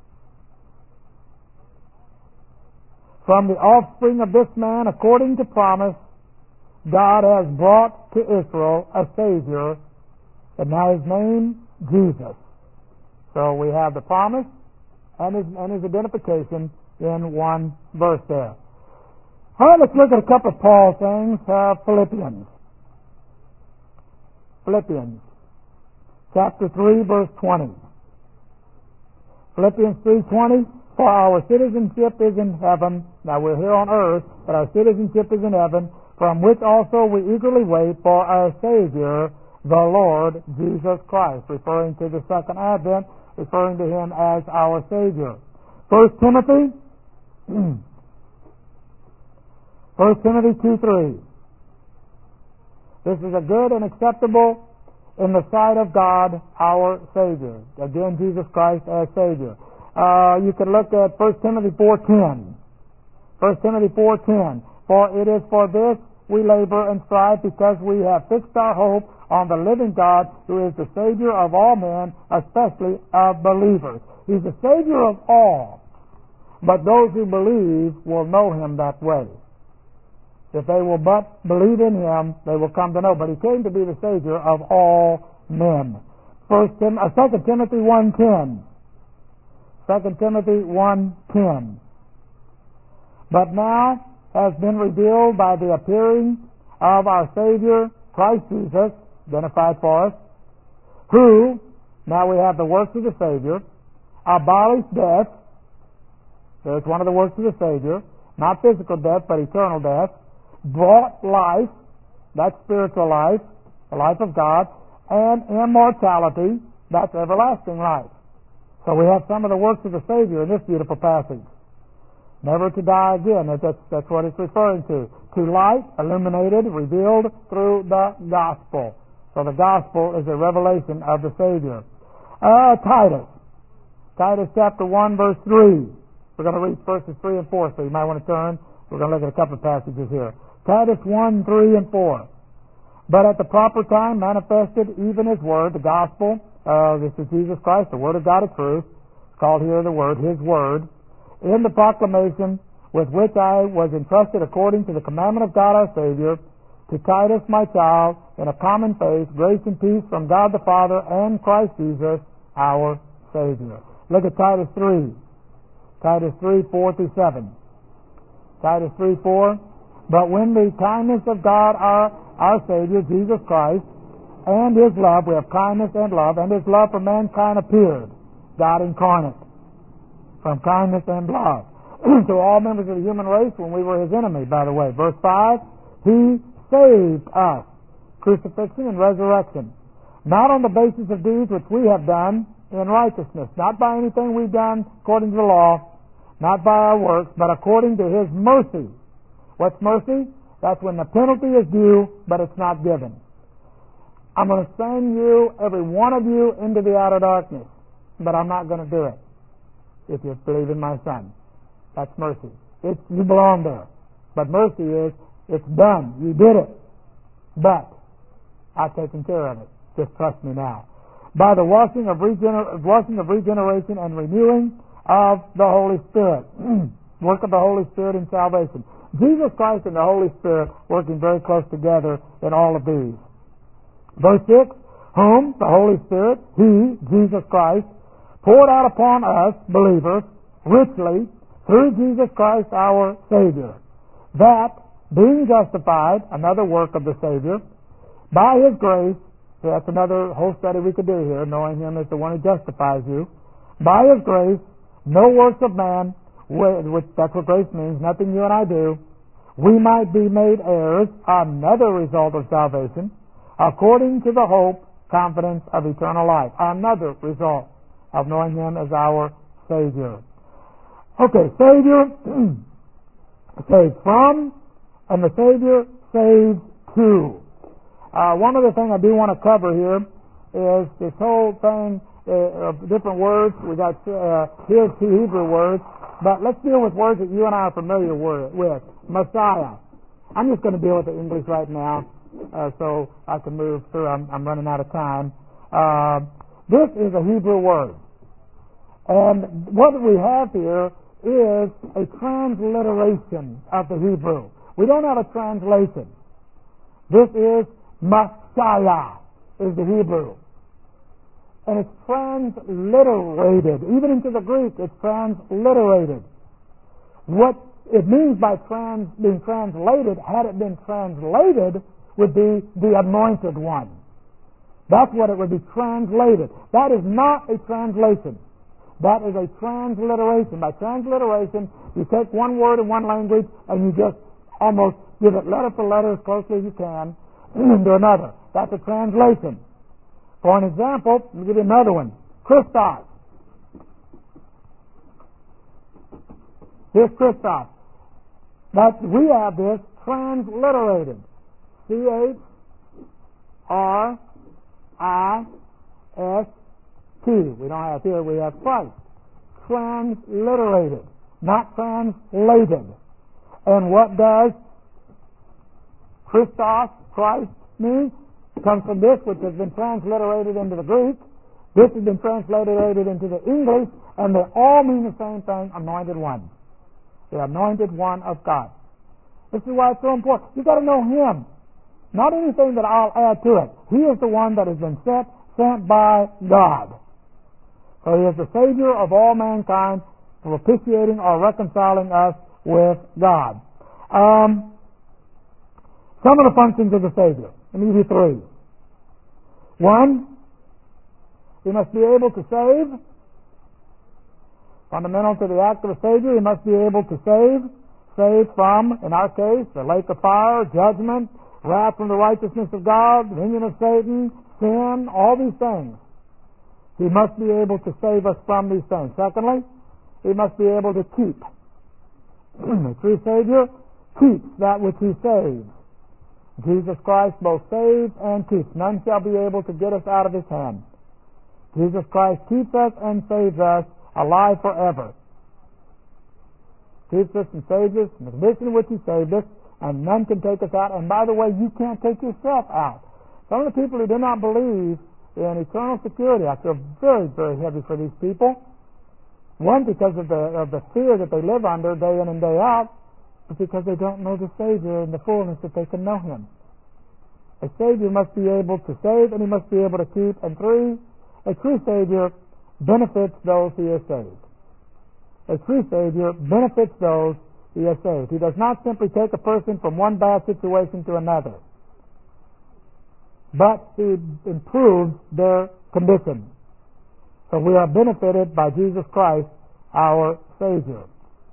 From the offspring of this man, according to promise, God has brought to Israel a Savior, and now His name, Jesus. So we have the promise and his identification in one verse there. All right, let's look at a couple of Paul things. Philippians. Philippians chapter 3, verse 20. Philippians 3:20. For our citizenship is in heaven. Now we're here on earth, but our citizenship is in heaven, from which also we eagerly wait for our Savior, the Lord Jesus Christ, referring to the second advent, referring to Him as our Savior. 1 Timothy 2:3. This is a good and acceptable in the sight of God, our Savior. Again, Jesus Christ as Savior. You can look at 1 Timothy 4:10. 1 Timothy 4:10. For it is for this we labor and strive, because we have fixed our hope on the living God, who is the Savior of all men, especially of believers. He's the Savior of all, but those who believe will know Him that way. If they will but believe in Him, they will come to know. But He came to be the Savior of all men. 2 Timothy 1:10. 2 Timothy 1:10. But now has been revealed by the appearing of our Savior, Christ Jesus, identified for us, who, now we have the works of the Savior, abolished death. There's one of the works of the Savior, not physical death, but eternal death, brought life, that's spiritual life, the life of God, and immortality, that's everlasting life. So we have some of the works of the Savior in this beautiful passage. Never to die again, that's what it's referring to. To light, illuminated, revealed through the gospel. So the gospel is a revelation of the Savior. Titus chapter 1, verse 3. We're going to read verses 3 and 4, so you might want to turn. We're going to look at a couple of passages here. Titus 1, 3 and 4. But at the proper time manifested even His word, the gospel. This is Jesus Christ, the Word of God of truth. It's called here the Word, His Word. In the proclamation with which I was entrusted according to the commandment of God our Savior, to Titus my child, in a common faith, grace and peace from God the Father and Christ Jesus our Savior. Look at Titus 3. Titus 3, 4 through 7. Titus 3, 4. But when the kindness of God our Savior, Jesus Christ, and His love, we have kindness and His love for mankind appeared, God incarnate, from kindness and love, to all members of the human race when we were His enemy, by the way. Verse 5, He saved us, crucifixion and resurrection, not on the basis of deeds which we have done in righteousness, not by anything we've done according to the law, not by our works, but according to His mercy. What's mercy? That's when the penalty is due, but it's not given. I'm going to send you, every one of you, into the outer darkness, but I'm not going to do it if you believe in my Son. That's mercy. You belong there. But mercy is, it's done. You did it. But I've taken care of it. Just trust me now. By the washing of regeneration and renewing of the Holy Spirit. Work of the Holy Spirit in salvation. Jesus Christ and the Holy Spirit working very close together in all of these. Verse 6, whom, the Holy Spirit, He, Jesus Christ, poured out upon us, believers, richly, through Jesus Christ our Savior, that, being justified, another work of the Savior, by His grace, so that's another whole study we could do here, knowing Him as the one who justifies you, by His grace, no works of man, which that's what grace means, nothing you and I do, we might be made heirs, another result of salvation, according to the hope, confidence of eternal life, another result of knowing Him as our Savior. Okay, Savior saves from, and the Savior saves to. One other thing I do want to cover here is this whole thing of different words. We got here's two Hebrew words, but let's deal with words that you and I are familiar with. Messiah. I'm just going to deal with the English right now, so I can move through. I'm running out of time. This is a Hebrew word, and what we have here is a transliteration of the Hebrew. We don't have a translation. This is Messiah, is the Hebrew. And it's transliterated. Even into the Greek, it's transliterated. What it means by being translated, had it been translated, would be the anointed one. That's what it would be translated. That is not a translation. That is a transliteration. By transliteration, you take one word in one language and you just almost give it letter for letter as closely as you can into another. That's a translation. For an example, let me give you another one. Christos. This Christos. We have this transliterated. C-H-R-I-S-T. We don't have here, we have Christ. Transliterated, not translated. And what does Christos, Christ, mean? It comes from this, which has been transliterated into the Greek. This has been transliterated into the English, and they all mean the same thing, anointed one. The anointed one of God. This is why it's so important. You've got to know Him. Not anything that I'll add to it. He is the one that has been sent by God. So He is the Savior of all mankind, propitiating or reconciling us with God. Some of the functions of the Savior. Let me give you three. One, He must be able to save. Fundamental to the act of a Savior, He must be able to save. Save from, in our case, the lake of fire, judgment, wrath from the righteousness of God, dominion of Satan, sin, all these things. He must be able to save us from these things. Secondly, He must be able to keep. The true Savior keeps that which He saves. Jesus Christ both saves and keeps. None shall be able to get us out of His hand. Jesus Christ keeps us and saves us alive forever. Keeps us and saves us in the condition in which He saved us, and none can take us out. And by the way, you can't take yourself out. Some of the people who do not believe in eternal security, I feel very, very heavy for these people. One, because of the fear that they live under day in and day out, but because they don't know the Savior in the fullness that they can know Him. A Savior must be able to save, and He must be able to keep. And three, a true Savior benefits those He has saved. A true Savior benefits those He has saved. He does not simply take a person from one bad situation to another, but He improves their condition. So we are benefited by Jesus Christ, our Savior.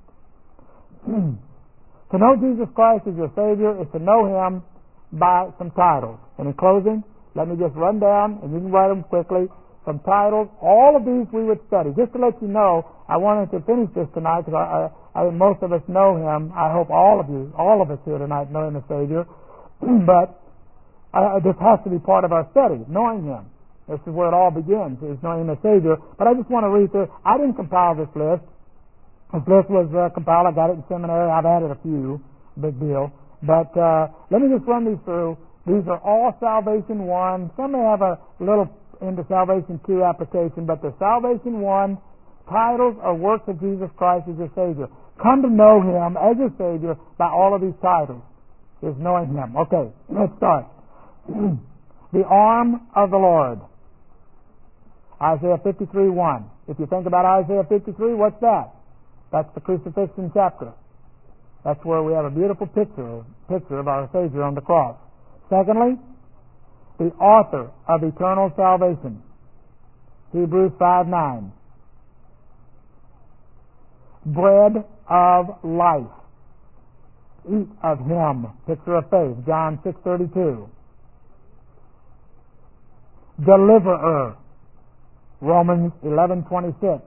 To know Jesus Christ as your Savior is to know Him by some titles. And in closing, let me just run down, and you can write them quickly, some titles. All of these we would study. Just to let you know, I wanted to finish this tonight because I think most of us know Him. I hope all of us here tonight know Him as Savior. But this has to be part of our study, knowing Him. This is where it all begins, is knowing Him as Savior. But I just want to read through. I didn't compile this list. This list was compiled. I got it in seminary. I've added a few. Big deal. But let me just run these through These are all Salvation 1. Some may have a little into Salvation 2 application, but the Salvation 1 titles or works of Jesus Christ as your Savior. Come to know Him as your Savior by all of these titles, is knowing Him. Okay, let's start. The arm of the Lord. Isaiah 53:1. If you think about Isaiah 53, what's that? That's the crucifixion chapter. That's where we have a beautiful picture of our Savior on the cross. Secondly, the author of eternal salvation. Hebrews 5:9. Bread of life. Eat of Him. Picture of faith. John 6:32. Deliverer. Romans 11:26.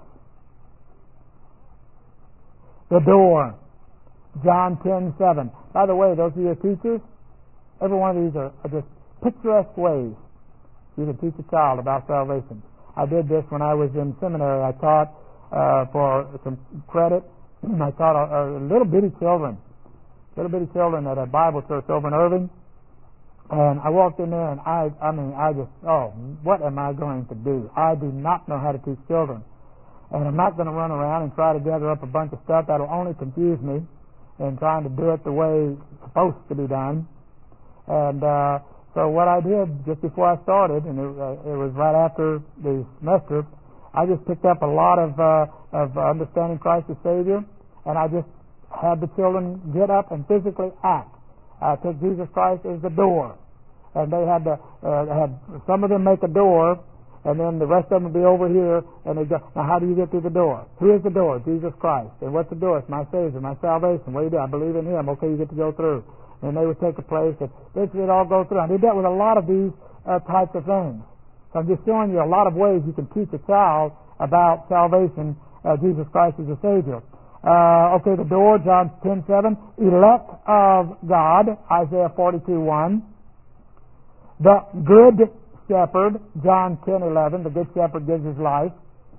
The door. John 10:7. By the way, those of you teachers, every one of these are just picturesque ways you can teach a child about salvation. I did this when I was in seminary. I taught for some credit. I taught little bitty children at a Bible church over in Irving. And I walked in there and I just, what am I going to do? I do not know how to teach children. And I'm not going to run around and try to gather up a bunch of stuff that will only confuse me in trying to do it the way it's supposed to be done. And so what I did just before I started, and it was right after the semester, I just picked up a lot of understanding Christ as Savior, and I just had the children get up and physically act. I took Jesus Christ as the door, and they had some of them make a door, and then the rest of them would be over here, and they go, now how do you get through the door? Who is the door? Jesus Christ. And what's the door? It's my Savior, my salvation. What do you do? I believe in Him. Okay, you get to go through. And they would take a place, and basically it all go through. I did that with a lot of these types of things. So I'm just showing you a lot of ways you can teach a child about salvation, Jesus Christ as a Savior. Okay, the door, John 10:7. Elect of God, Isaiah 42:1. The Good Shepherd, John 10:11. The Good Shepherd gives His life.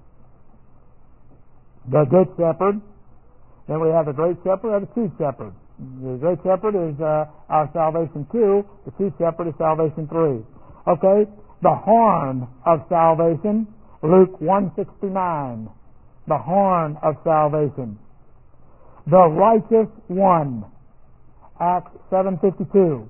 The Good Shepherd. Then we have the Great Shepherd and the Chief Shepherd. The Great Shepherd is our salvation 2. The Chief Shepherd is salvation 3. Okay, the horn of salvation, Luke 1:69. The horn of salvation. The righteous one, Acts 7:52.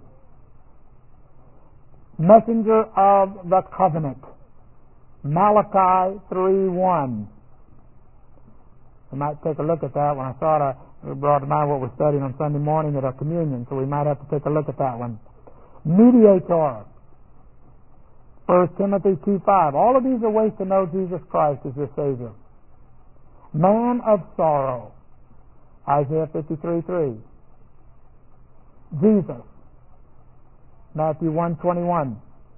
Messenger of the covenant, Malachi 3:1. We might take a look at that when I thought it brought to mind what we're studying on Sunday morning at our communion, so we might have to take a look at that one. Mediator, 1 Timothy 2:5. All of these are ways to know Jesus Christ as your Savior. Man of sorrow, Isaiah 53:3. Jesus, Matthew 1:21.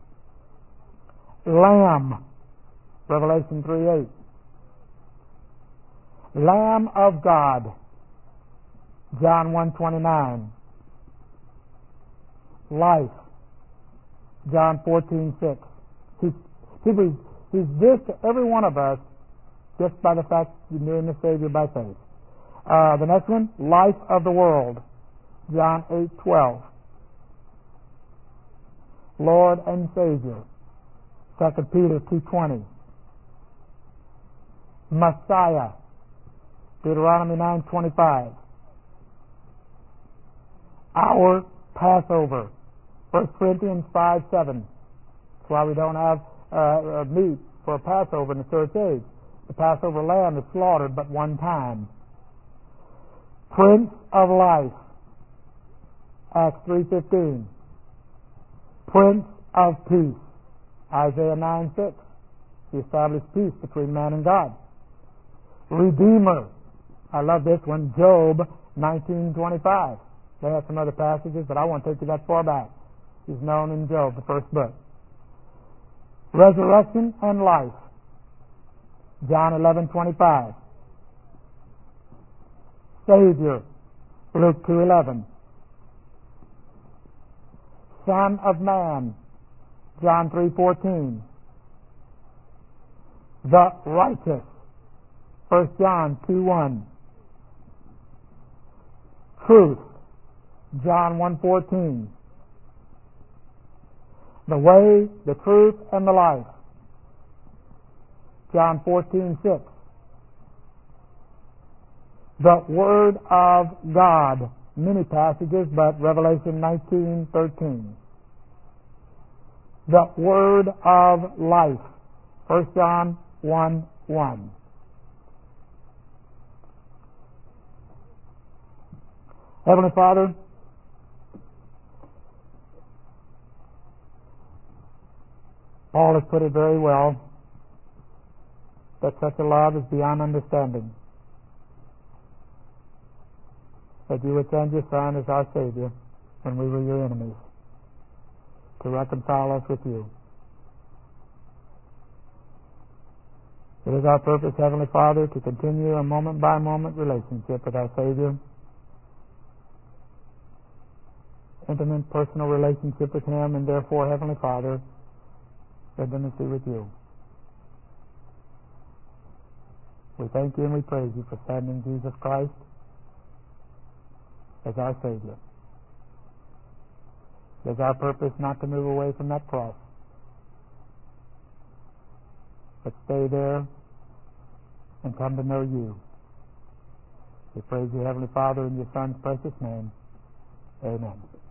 Lamb, Revelation 3:8. Lamb of God, John 1:29. Life, John 14:6. He's this to every one of us just by the fact you knew Him as Savior by faith. The next one, life of the world, John 8:12. Lord and Savior, 2 Peter 2:20. Messiah, Deuteronomy 9:25. Our Passover, 1 Corinthians 5:7. That's why we don't have meat for a Passover in the church age. The Passover lamb is slaughtered but one time. Prince of Life, Acts 3:15. Prince of Peace, Isaiah 9:6. He established peace between man and God. Redeemer, I love this one, Job 19:25. They have some other passages, but I won't take you that far back. He's known in Job, the first book. Resurrection and life, John 11:25. Savior, Luke 2:11. Son of Man, John 3:14. The righteous, 1 John 2:1. Truth, John 1:14. the way, the truth, and the life. John 14:6. The Word of God. Many passages, but Revelation 19:13. The Word of life. 1 John 1:1. Heavenly Father, Paul has put it very well, that such a love is beyond understanding, that you would send your Son as our Savior when we were your enemies, to reconcile us with you. It is our purpose, Heavenly Father, to continue a moment-by-moment relationship with our Savior, intimate personal relationship with Him, and therefore, Heavenly Father, intimacy with you. We thank you and we praise you for sending Jesus Christ as our Savior. It is our purpose not to move away from that cross, but stay there and come to know you. We praise you, Heavenly Father, in your Son's precious name. Amen.